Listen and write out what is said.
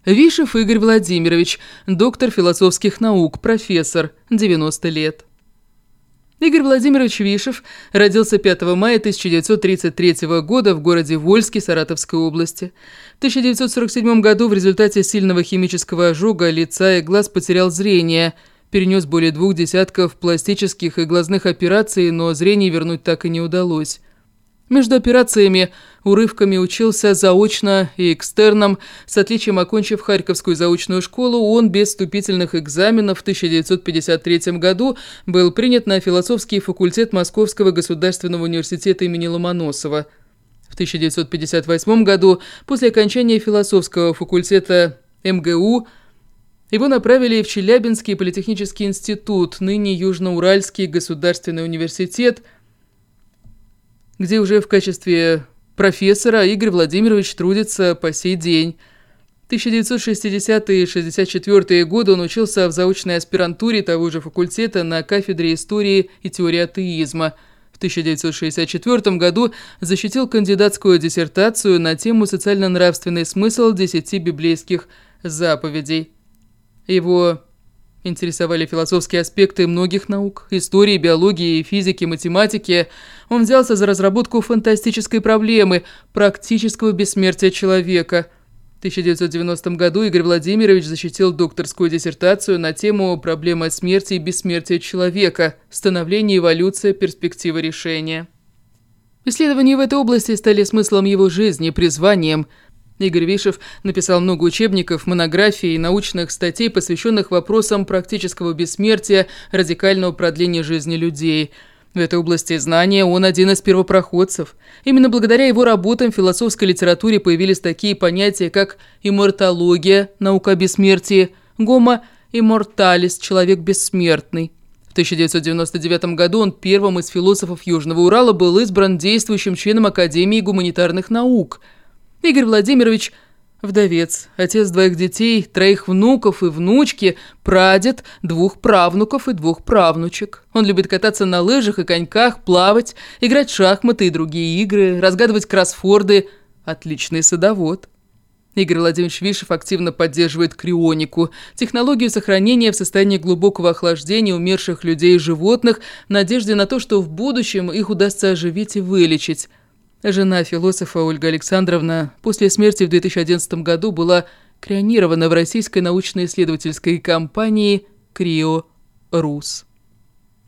Вишев Игорь Владимирович, доктор философских наук, профессор, 90 лет. Игорь Владимирович Вишев родился 5 мая 1933 года в городе Вольске Саратовской области. В 1947 году в результате сильного химического ожога лица и глаз потерял зрение, перенес более 2 десятков пластических и глазных операций, но зрение вернуть так и не удалось. Между операциями урывками учился заочно и экстерном. С отличием окончив Харьковскую заочную школу, он без вступительных экзаменов в 1953 году был принят на философский факультет Московского государственного университета имени Ломоносова. В 1958 году, после окончания философского факультета МГУ, его направили в Челябинский политехнический институт, ныне Южноуральский государственный университет, где уже в качестве профессора Игорь Владимирович трудится по сей день. В 1960-е и 1964 годы он учился в заочной аспирантуре того же факультета на кафедре истории и теории атеизма. В 1964 году защитил кандидатскую диссертацию на тему «Социально-нравственный смысл 10 библейских заповедей». Его интересовали философские аспекты многих наук – истории, биологии, физики, математики. Он взялся за разработку фантастической проблемы – практического бессмертия человека. В 1990 году Игорь Владимирович защитил докторскую диссертацию на тему «Проблема смерти и бессмертия человека. Становление, эволюция, перспектива решения». Исследования в этой области стали смыслом его жизни, призванием. Игорь Вишев написал много учебников, монографий и научных статей, посвященных вопросам практического бессмертия, радикального продления жизни людей. В этой области знания он один из первопроходцев. Именно благодаря его работам в философской литературе появились такие понятия, как иммортология, наука о бессмертии, гомо имморталис, человек бессмертный. В 1999 году он первым из философов Южного Урала был избран действующим членом Академии гуманитарных наук. Игорь Владимирович – вдовец, отец 2 детей, 3 внуков и внучки, прадед, 2 правнуков и 2 правнучек. Он любит кататься на лыжах и коньках, плавать, играть в шахматы и другие игры, разгадывать кроссворды. Отличный садовод. Игорь Владимирович Вишев активно поддерживает крионику – технологию сохранения в состоянии глубокого охлаждения умерших людей и животных в надежде на то, что в будущем их удастся оживить и вылечить. Жена философа Ольга Александровна после смерти в 2011 году была крионирована в российской научно-исследовательской компании «Крио Рус».